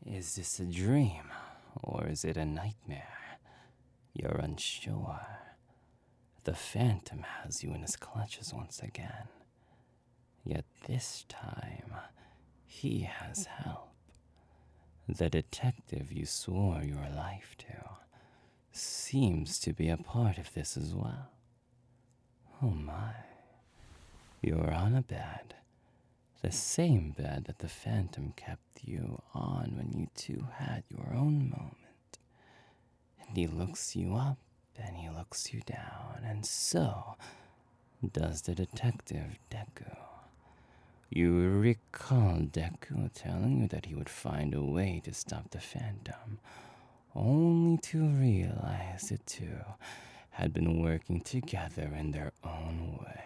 Is this a dream, or is it a nightmare? You're unsure. The phantom has you in his clutches once again. Yet this time, he has help. The detective you swore your life to seems to be a part of this as well. Oh my. You're on a bed. The same bed that the phantom kept you on when you two had your own moment. And he looks you up and he looks you down, and so does the detective Deku. You recall Deku telling you that he would find a way to stop the phantom, only to realize the two had been working together in their own way.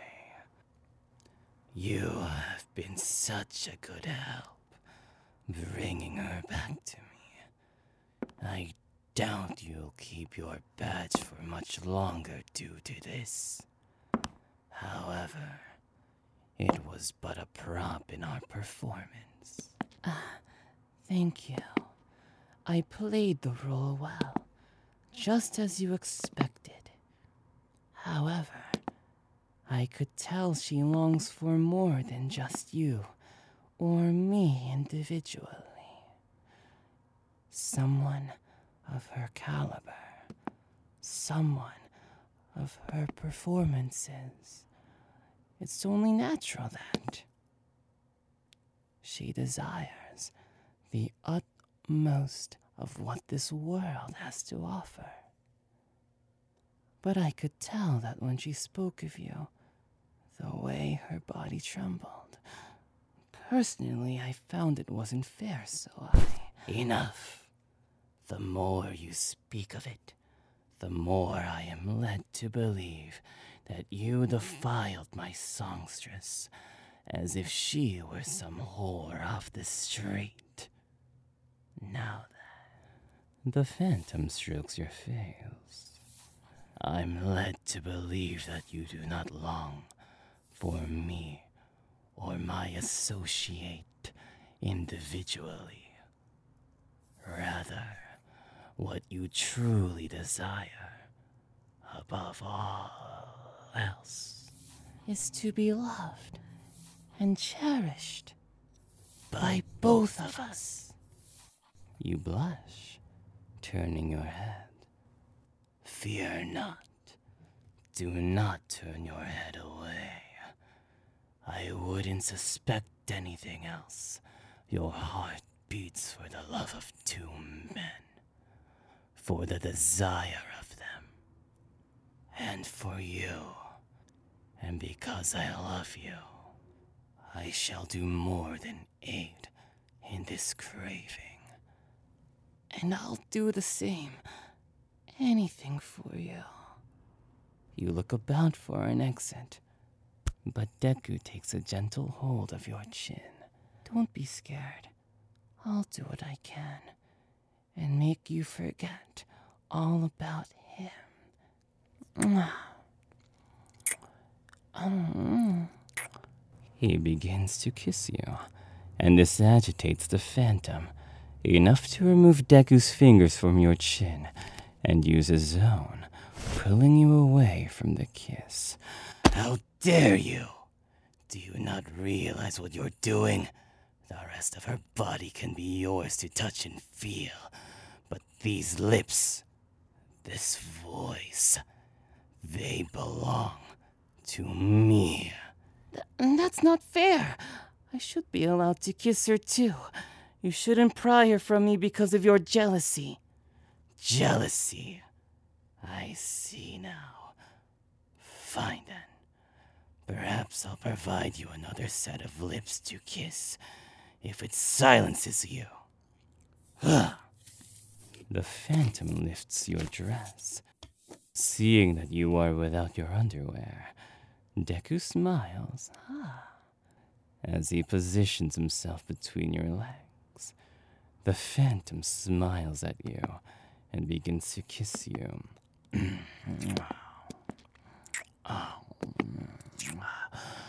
You have been such a good help, bringing her back to me. I doubt you'll keep your badge for much longer due to this. However, it was but a prop in our performance. Thank you. I played the role well, just as you expected. However, I could tell she longs for more than just you or me individually. Someone of her caliber. Someone of her performances. It's only natural that she desires the utmost of what this world has to offer. But I could tell that when she spoke of you, the way her body trembled. Personally, I found it wasn't fair, so Enough. The more you speak of it, the more I am led to believe that you defiled my songstress, as if she were some whore off the street. Now then, the phantom strokes your face. I'm led to believe that you do not long for me or my associate individually. Rather, what you truly desire, above all else, is to be loved and cherished by both of us. You blush, turning your head. Fear not. Do not turn your head away. I wouldn't suspect anything else. Your heart beats for the love of two men, for the desire of them, and for you. And because I love you, I shall do more than aid in this craving. And I'll do the same. Anything for you. You look about for an exit, but Deku takes a gentle hold of your chin. Don't be scared. I'll do what I can and make you forget all about him. He begins to kiss you, and this agitates the phantom, enough to remove Deku's fingers from your chin and use his own, pulling you away from the kiss. How dare you! Do you not realize what you're doing? The rest of her body can be yours to touch and feel, but these lips, this voice, they belong to me. That's not fair. I should be allowed to kiss her too. You shouldn't pry her from me because of your jealousy. Jealousy? I see now. Fine then. Perhaps I'll provide you another set of lips to kiss, if it silences you. The phantom lifts your dress. Seeing that you are without your underwear, Deku smiles, as he positions himself between your legs. The phantom smiles at you and begins to kiss you.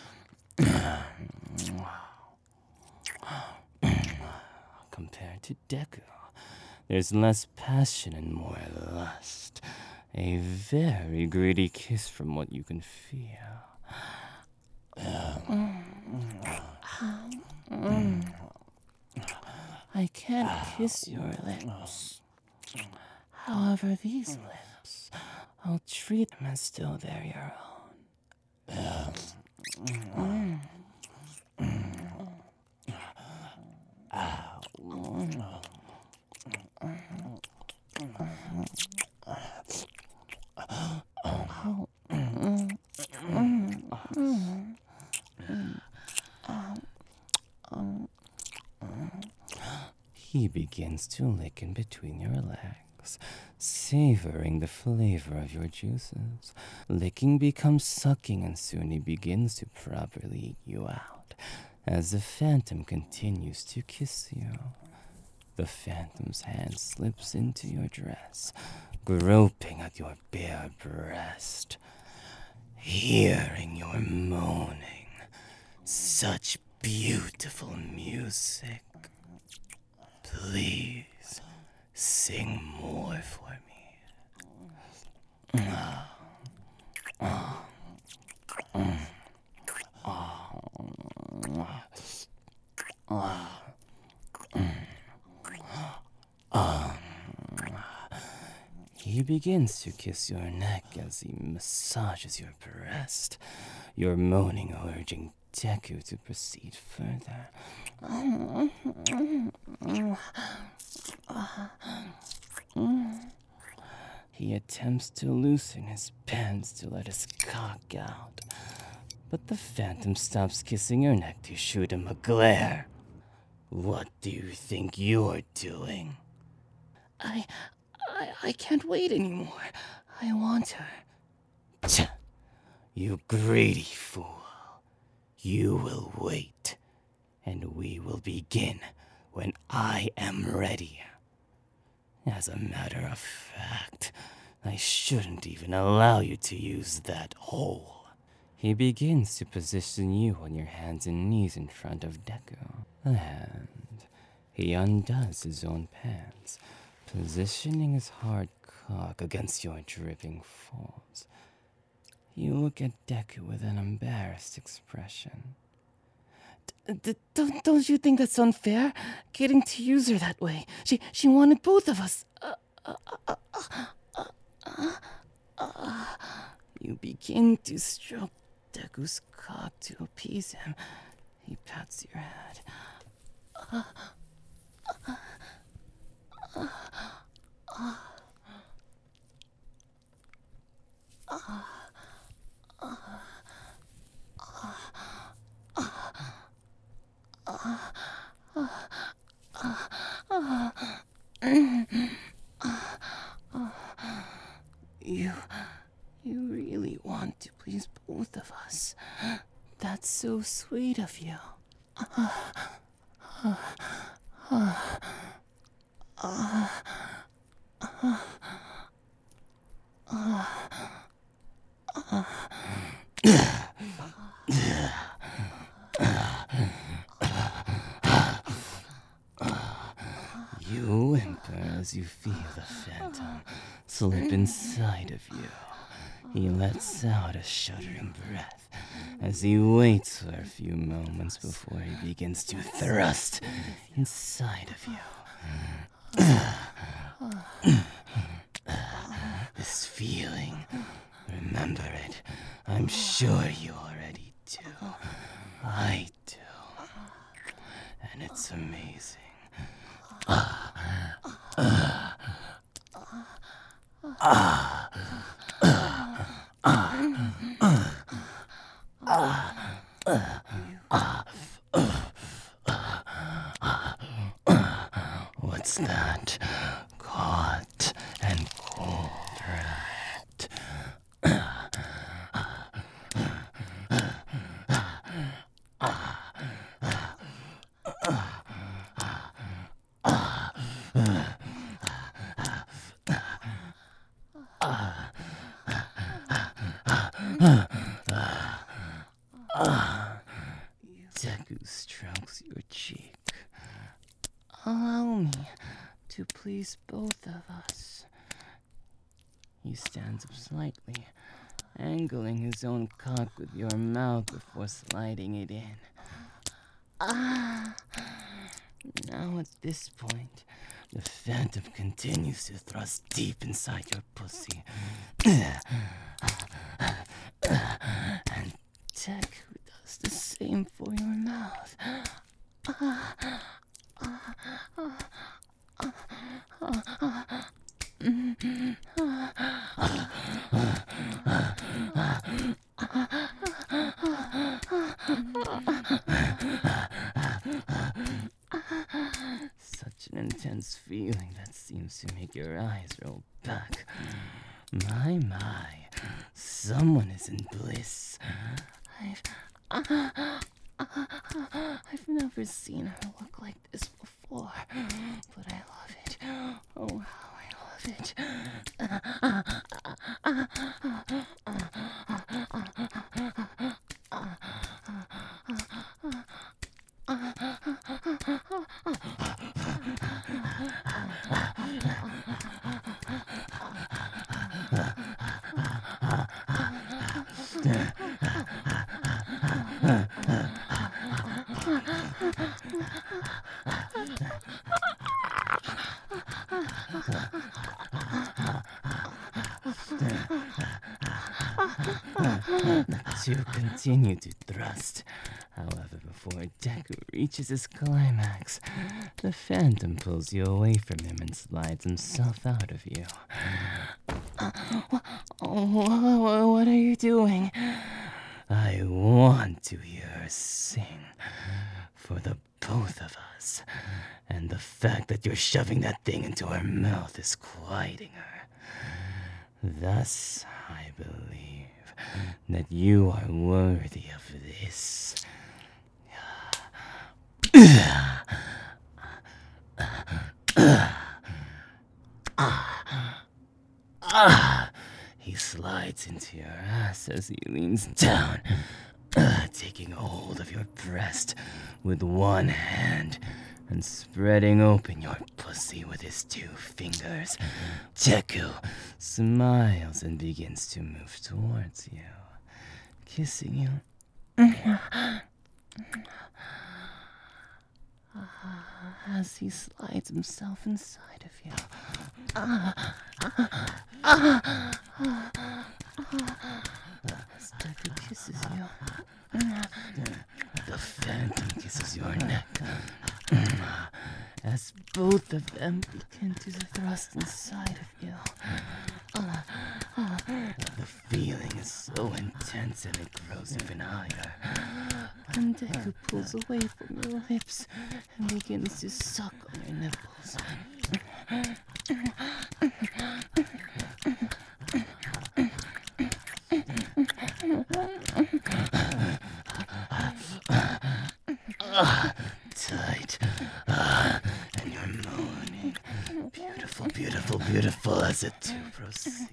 Compared to Deku. There's less passion and more lust. A very greedy kiss from what you can feel. I can't kiss your lips. However, these lips, I'll treat them as though they're your own. He begins to lick in between your legs, savoring the flavor of your juices. Licking becomes sucking, and soon he begins to properly eat you out, as the phantom continues to kiss you. The phantom's hand slips into your dress, groping at your bare breast. Hearing your moaning, such beautiful music. Please, sing more for me. He begins to kiss your neck as he massages your breast, your moaning urging Deku to proceed further. He attempts to loosen his pants to let his cock out, but the phantom stops kissing your neck to shoot him a glare. What do you think you're doing? I can't wait anymore. I want her. Tch, you greedy fool. You will wait, and we will begin when I am ready. As a matter of fact, I shouldn't even allow you to use that hole. He begins to position you on your hands and knees in front of Deku, and he undoes his own pants, positioning his hard cock against your dripping folds. You look at Deku with an embarrassed expression. Don't you think that's unfair? Getting to use her that way. She wanted both of us. You begin to stroke Deku's cock to appease him. He pats your head. You really want to please both of us. That's so sweet of you. You whimper as you feel the phantom slip inside of you. He lets out a shuddering breath as he waits for a few moments before he begins to thrust inside of you. This feeling, remember it. I'm sure you already do. I do. And it's amazing. What's that? Caught and cold, right? Deku strokes your cheek. Allow me. to please both of us. He stands up slightly, angling his own cock with your mouth before sliding it in. Now at this point, the phantom continues to thrust deep inside your pussy. And Deku does the same for your mouth. Such an intense feeling that seems to make your eyes roll back. My, someone is in bliss. I've never seen her look like this before, but I love it. Oh, how I love it. To continue to thrust. However, before Deku reaches his climax, the phantom pulls you away from him and slides himself out of you. What are you doing? I want to hear her sing for the both of us, and the fact that you're shoving that thing into her mouth is quieting her. Thus, I believe that you are worthy of this. He slides into your ass as he leans down, taking hold of your breast with one hand and spreading open your pussy with his 2 fingers. Deku smiles and begins to move towards you, kissing you. As he slides himself inside of you. As Deku kisses you. The phantom kisses your neck. As both of them begin to thrust inside of you. The feeling is so intense and it grows even higher. And Deku pulls away from your lips and begins to suck on your nipples. Tight. And you're moaning. Beautiful, beautiful, beautiful as the 2 proceed.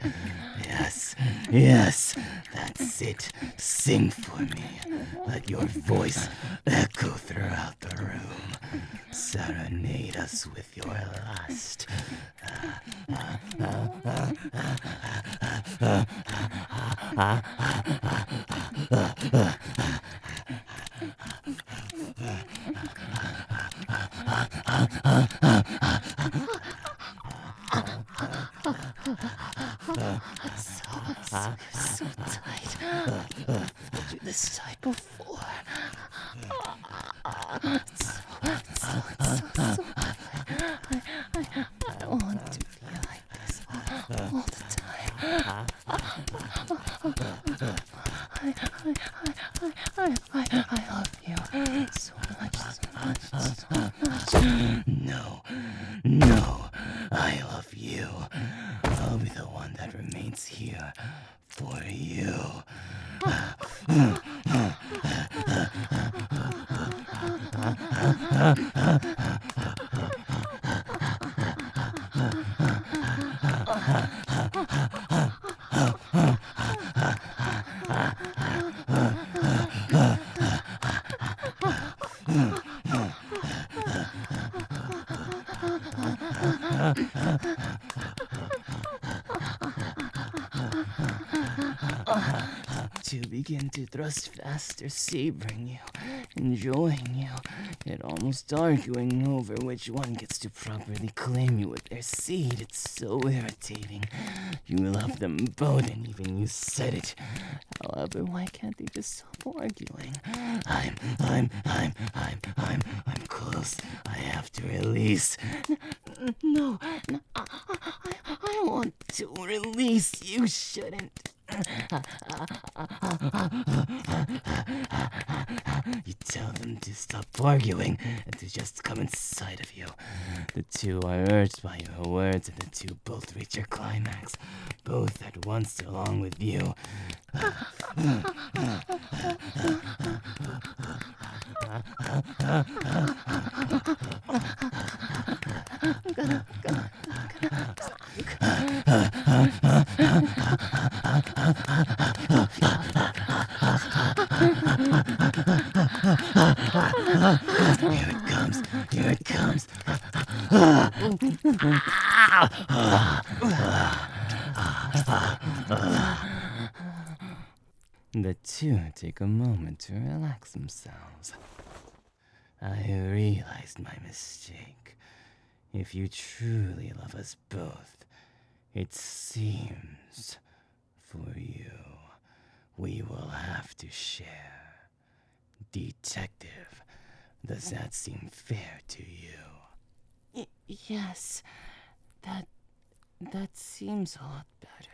Yes, that's it. Sing for me. Let your voice echo throughout the room. Serenade us with your lust. So tight. I'll do this tight before. It's so I want to be like this all the time. I love you so much. No, I love you. I'll be the one that remains here for you. To begin to thrust faster, savoring you, enjoying you, yet almost arguing over which one gets to properly claim you with their seed. It's so irritating. You love them both, and even you said it. However, why can't they just stop arguing? I'm close. I have to release. No, I want to release. You shouldn't. You tell them to stop arguing and to just come inside of you. The two are urged by your words, and the two both reach your climax, both at once along with you. Here it comes. Here it comes. The two take a moment to relax themselves. I realized my mistake. If you truly love us both, it seems, for you, we will have to share. Detective, does that seem fair to you? Yes, that seems a lot better.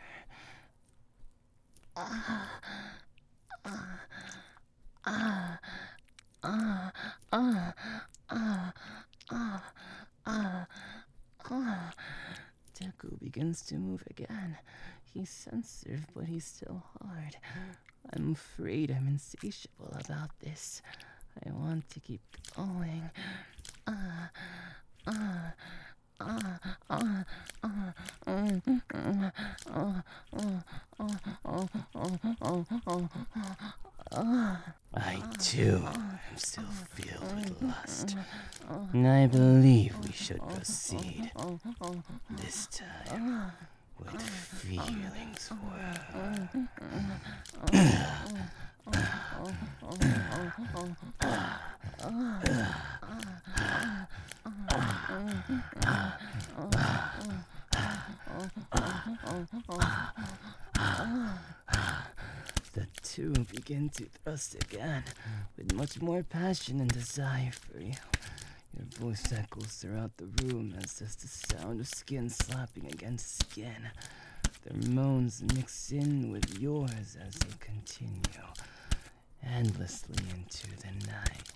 Deku begins to move again. He's sensitive, but he's still hard. I'm afraid I'm insatiable about this. I want to keep going. I too am still filled with lust, and I believe we should proceed, this time with feelings worth. The two begin to thrust again, with much more passion and desire for you. Your voice echoes throughout the room as does the sound of skin slapping against skin. Their moans mix in with yours as they continue, endlessly into the night.